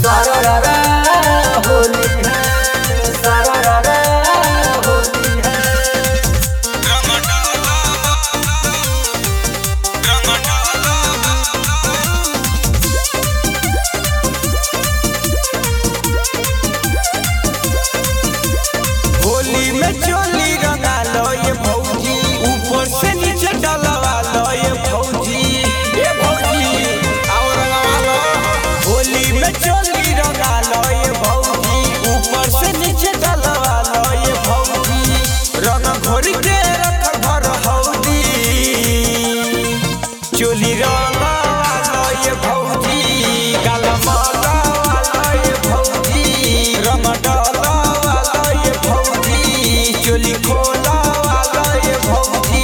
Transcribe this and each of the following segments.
सारारा होली है, सारारा होली है। होली में चोली रंगा लो ये भौजी, ऊपर से नीचे डलवा लो ये भौजी, ये भौजी आओ रंगवा लो। होली में चोली रंगा लो ये भौजी, ऊपर से नीचे डलवा लो ये भौजी। रंग घोरी के रख भर हौदी, चोली रंगवा लो ये भौजी, गाल माला लो ये भौजी, रंग डलवा लो ये भौजी, चोली खोला लो ये भौजी।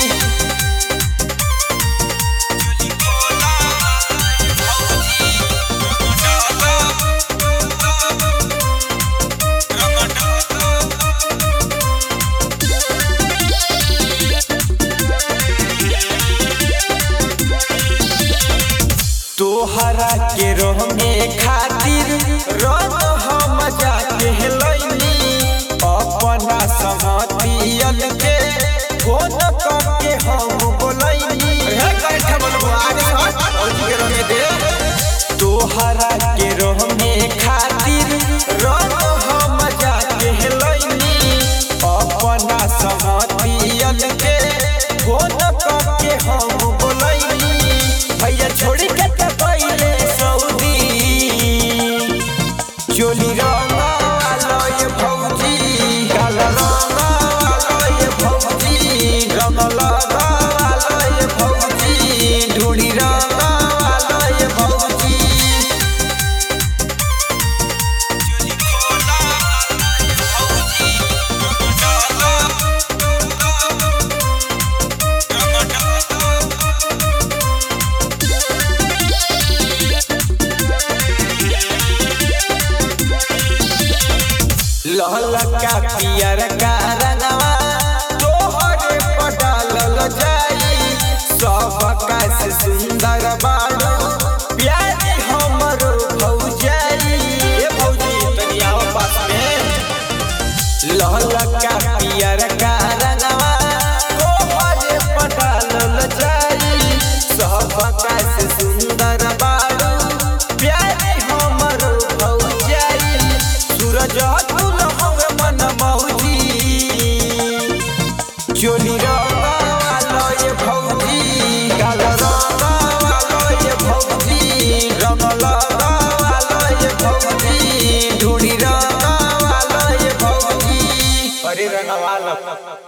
तोहरा के रंगे खातिर रंग हम जाके लैनी, अपना समतियन के फोन करके हम बोलैनी। तोहरा के रंगे खातिर रंग हम जाके लैनी, अपना समतियन के फोन करके हम बोलैनी। भैया छोड़ी के तो पहले सऊदी, चोली रंगा लो ये भौजी, गाल रंगा लो ये भौजी, रंग लगा लो ये भौजी, ढूंढी रंगा लो ये भौजी। चोली खोला ये भौजी, लहलका पियर का रंगवा तोहरे पर डालल जाई, सबका से सुंदर बाड़ो प्यारी हमर भौजाई। ए भौजी तनी आओ पास में। लहलका पियर का रंगवा तोहरे पर डालल जाई, सबका से सुंदर बाड़ो प्यारी हमर भौजाई। सूरज चोली रंगा लो ये भौजी, गाल रंगा लो ये भौजी, रंग लगा लो ये भौजी, ढूंढी रंगा लो ये भौजी। अरे रंगवा लो।